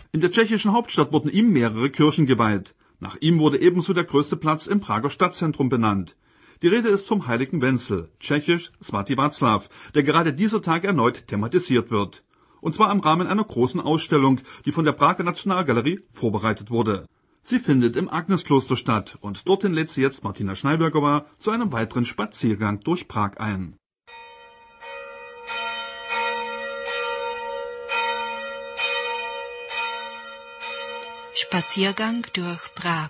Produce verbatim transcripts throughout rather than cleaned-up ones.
In der tschechischen Hauptstadt wurden ihm mehrere Kirchen geweiht. Nach ihm wurde ebenso der größte Platz im Prager Stadtzentrum benannt. Die Rede ist vom heiligen Wenzel, tschechisch Svatý Václav, der gerade dieser Tag erneut thematisiert wird. Und zwar im Rahmen einer großen Ausstellung, die von der Prager Nationalgalerie vorbereitet wurde. Sie findet im Agneskloster statt und dorthin lädt sie jetzt Martina Schneiberger zu einem weiteren Spaziergang durch Prag ein. Spaziergang durch Prag.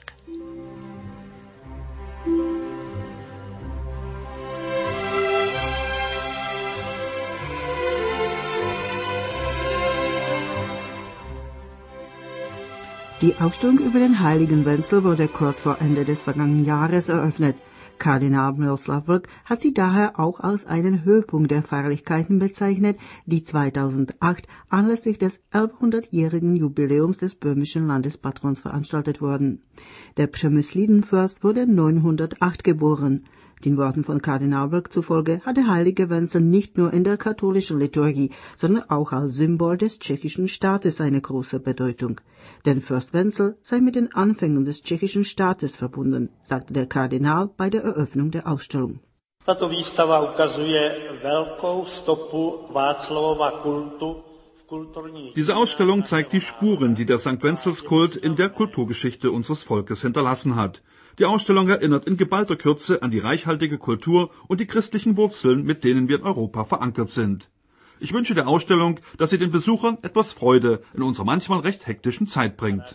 Die Ausstellung über den heiligen Wenzel wurde kurz vor Ende des vergangenen Jahres eröffnet. Kardinal Miroslav Vlk hat sie daher auch als einen Höhepunkt der Feierlichkeiten bezeichnet, die zweitausendacht anlässlich des elfhundertjährigen Jubiläums des böhmischen Landespatrons veranstaltet wurden. Der Przemyslidenfürst wurde neunhundertacht geboren. Den Worten von Kardinal Vlk zufolge hat der heilige Wenzel nicht nur in der katholischen Liturgie, sondern auch als Symbol des tschechischen Staates eine große Bedeutung. Denn Fürst Wenzel sei mit den Anfängen des tschechischen Staates verbunden, sagte der Kardinal bei der Eröffnung der Ausstellung. Tato výstava ukazuje velkou stopu Václavova kultu. Diese Ausstellung zeigt die Spuren, die der Sankt Wenzelskult in der Kulturgeschichte unseres Volkes hinterlassen hat. Die Ausstellung erinnert in geballter Kürze an die reichhaltige Kultur und die christlichen Wurzeln, mit denen wir in Europa verankert sind. Ich wünsche der Ausstellung, dass sie den Besuchern etwas Freude in unserer manchmal recht hektischen Zeit bringt.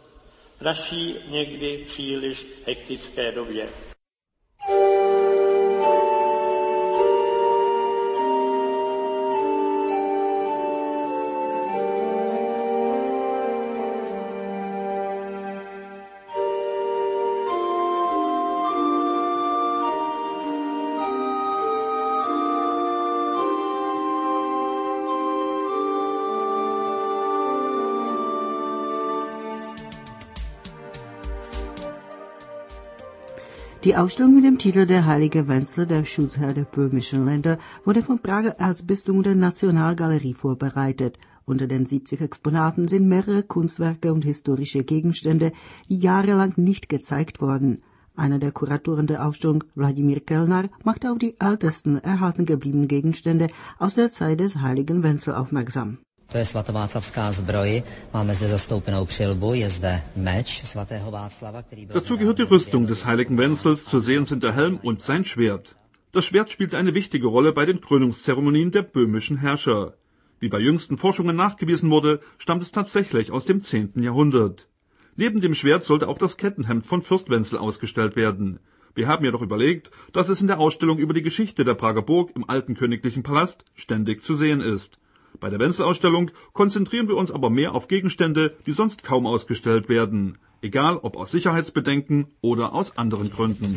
Die Ausstellung mit dem Titel Der heilige Wenzel, der Schutzherr der böhmischen Länder, wurde vom Prager Erzbistum der Nationalgalerie vorbereitet. Unter den siebzig Exponaten sind mehrere Kunstwerke und historische Gegenstände, die jahrelang nicht gezeigt wurden. Einer der Kuratoren der Ausstellung, Vladimír Kellner, machte auf die ältesten erhalten gebliebenen Gegenstände aus der Zeit des heiligen Wenzel aufmerksam. To je svatováclavská zbroj, máme zde zastoupenou přilbu, je zde meč svatého Václava, který byl... Dazu gehört die Rüstung des heiligen Wenzels, zu sehen sind der Helm und sein Schwert. Das Schwert spielt eine wichtige Rolle bei den Krönungszeremonien der böhmischen Herrscher. Wie bei jüngsten Forschungen nachgewiesen wurde, stammt es tatsächlich aus dem zehnten Jahrhundert. Neben dem Schwert sollte auch das Kettenhemd von Fürst Wenzel ausgestellt werden. Wir haben jedoch überlegt, dass es in der Ausstellung über die Geschichte der Prager Burg im alten königlichen Palast ständig zu sehen ist. Bei der Wenzel-Ausstellung konzentrieren wir uns aber mehr auf Gegenstände, die sonst kaum ausgestellt werden, egal ob aus Sicherheitsbedenken oder aus anderen Gründen.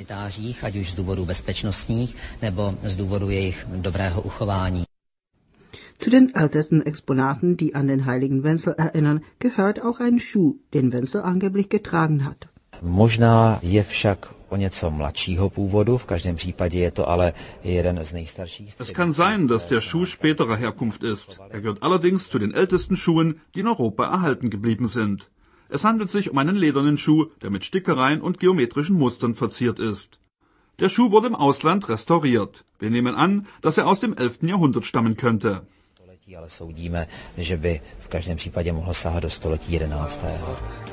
Zu den ältesten Exponaten, die an den heiligen Wenzel erinnern, gehört auch ein Schuh, den Wenzel angeblich getragen hat. Možná je však o něco mladšího původu, v každém případě je to ale jeden z nejstarších. Es kann sein, dass der Schuh späterer Herkunft ist. Er gehört allerdings zu den ältesten Schuhen, die in Europa erhalten geblieben sind. Es handelt sich um einen ledernen Schuh, der mit Stickereien und geometrischen Mustern verziert ist. Der Schuh wurde im Ausland restauriert. Wir nehmen an, dass er aus dem elften Jahrhundert stammen könnte. Ale soudíme, že by v každém případě mohlo sahat do století jedenáctého.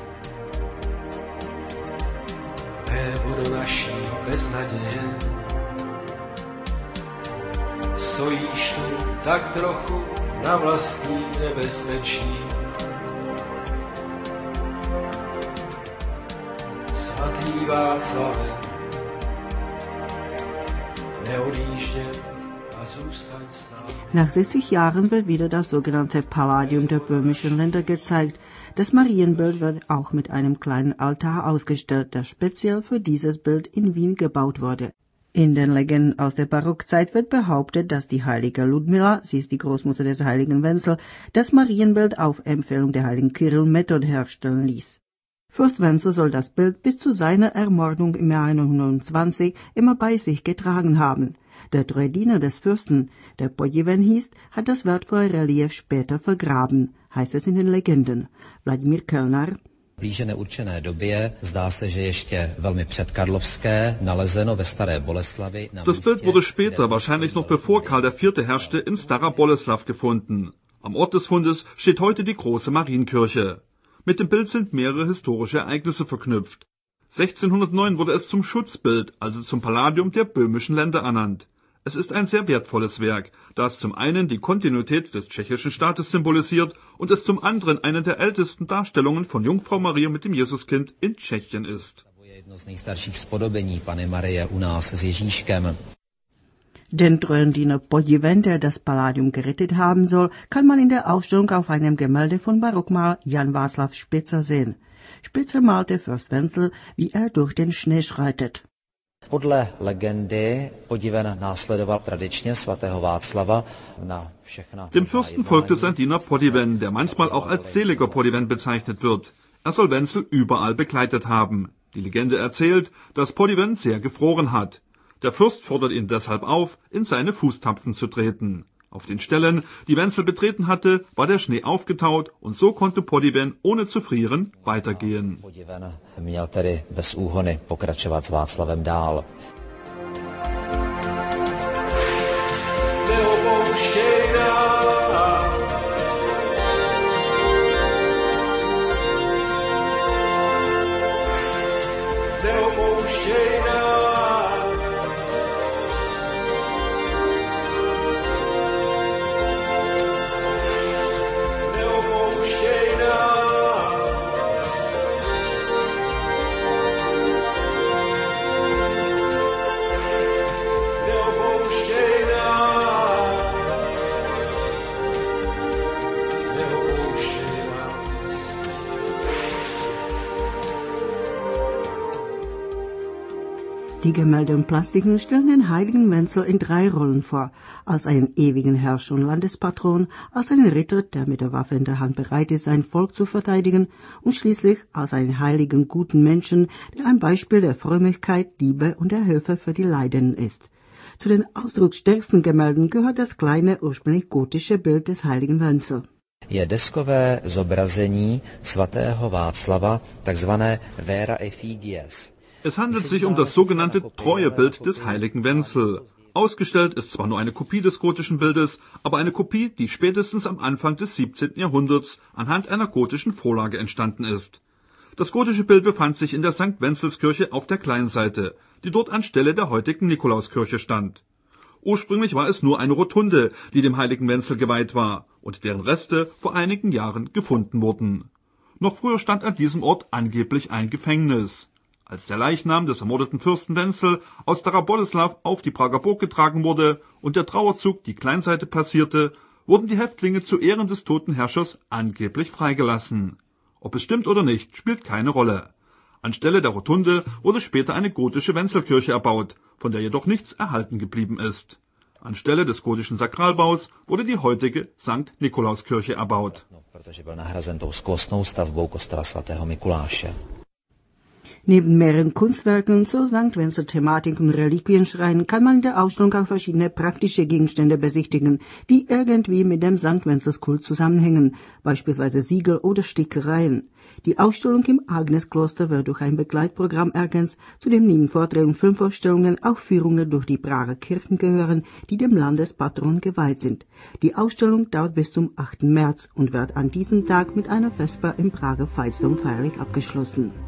Vévodo naší beznaděje, stojíš tu tak trochu na vlastní nebezpečí. Svatý Václave, neodjížděj a zůstaň s námi. Nach sechzig Jahren wird wieder das sogenannte Palladium der böhmischen Länder gezeigt. Das Marienbild wird auch mit einem kleinen Altar ausgestellt, das speziell für dieses Bild in Wien gebaut wurde. In den Legenden aus der Barockzeit wird behauptet, dass die heilige Ludmila, sie ist die Großmutter des heiligen Wenzel, das Marienbild auf Empfehlung der heiligen Kyrill Method herstellen ließ. Fürst Wenzel soll das Bild bis zu seiner Ermordung im Jahr neunzehnhundertzwanzig immer bei sich getragen haben. Der treue Diener des Fürsten, der Podiven hieß, hat das wertvolle Relief später vergraben, heißt es in den Legenden. Vladimír Kellner. V blíže neurčené době zdá se, že ještě velmi předkarlovské nalezeno ve Staré Boleslavi. Das Bild wurde später, wahrscheinlich noch bevor Karl der Vierte herrschte, in Stara Boleslav gefunden. Am Ort des Fundes steht heute die große Marienkirche. Mit dem Bild sind mehrere historische Ereignisse verknüpft. sechzehnhundertneun wurde es zum Schutzbild, also zum Palladium der böhmischen Länder ernannt. Es ist ein sehr wertvolles Werk, da es zum einen die Kontinuität des tschechischen Staates symbolisiert und es zum anderen eine der ältesten Darstellungen von Jungfrau Maria mit dem Jesuskind in Tschechien ist. Den treuen Diener Podiven, der das Palladium gerettet haben soll, kann man in der Ausstellung auf einem Gemälde von Barockmaler Jan Václav Spitzer sehen. Spitzer malte Fürst Wenzel, wie er durch den Schnee schreitet. Podle legendy Podiven následoval tradičně svatého Václava na všechna. Dem Fürsten folgte sein Diener Podiven, der manchmal auch als seliger Podiven bezeichnet wird. Er soll Wenzel überall begleitet haben. Die Legende erzählt, dass Podiven sehr gefroren hat. Der Fürst fordert ihn deshalb auf, in seine Fußtapfen zu treten. Auf den Stellen, die Wenzel betreten hatte, war der Schnee aufgetaut und so konnte Podiven ohne zu frieren weitergehen. Podiven měl tedy bez úhony pokračovat s Václavem dál. Neopouštěj nás, neopouštěj nás. Die Gemälde und Plastiken stellen den heiligen Wenzel in drei Rollen vor. Als einen ewigen Herrscher und Landespatron, als einen Ritter, der mit der Waffe in der Hand bereit ist, sein Volk zu verteidigen, und schließlich als einen heiligen, guten Menschen, der ein Beispiel der Frömmigkeit, Liebe und der Hilfe für die Leidenden ist. Zu den ausdrucksstärksten Gemälden gehört das kleine, ursprünglich gotische Bild des heiligen Wenzel. Je deskové zobrazení svatého Václava, takzvané Vera Effigies. Es handelt sich um das sogenannte Treuebild des heiligen Wenzel. Ausgestellt ist zwar nur eine Kopie des gotischen Bildes, aber eine Kopie, die spätestens am Anfang des siebzehnten Jahrhunderts anhand einer gotischen Vorlage entstanden ist. Das gotische Bild befand sich in der Sankt Wenzelskirche auf der Kleinseite, die dort anstelle der heutigen Nikolauskirche stand. Ursprünglich war es nur eine Rotunde, die dem heiligen Wenzel geweiht war und deren Reste vor einigen Jahren gefunden wurden. Noch früher stand an diesem Ort angeblich ein Gefängnis. Als der Leichnam des ermordeten Fürsten Wenzel aus Stara Boleslav auf die Prager Burg getragen wurde und der Trauerzug die Kleinseite passierte, wurden die Häftlinge zu Ehren des toten Herrschers angeblich freigelassen. Ob es stimmt oder nicht, spielt keine Rolle. Anstelle der Rotunde wurde später eine gotische Wenzelkirche erbaut, von der jedoch nichts erhalten geblieben ist. Anstelle des gotischen Sakralbaus wurde die heutige Sankt Nikolauskirche erbaut. Neben mehreren Kunstwerken zur Sankt Wenzel-Thematik und Reliquienschreinen kann man in der Ausstellung auch verschiedene praktische Gegenstände besichtigen, die irgendwie mit dem Sankt Wenzelskult zusammenhängen, beispielsweise Siegel oder Stickereien. Die Ausstellung im Agneskloster wird durch ein Begleitprogramm ergänzt, zu dem neben Vorträgen und Filmvorstellungen auch Führungen durch die Prager Kirchen gehören, die dem Landespatron geweiht sind. Die Ausstellung dauert bis zum achten März und wird an diesem Tag mit einer Vesper im Prager Veitsdom feierlich abgeschlossen.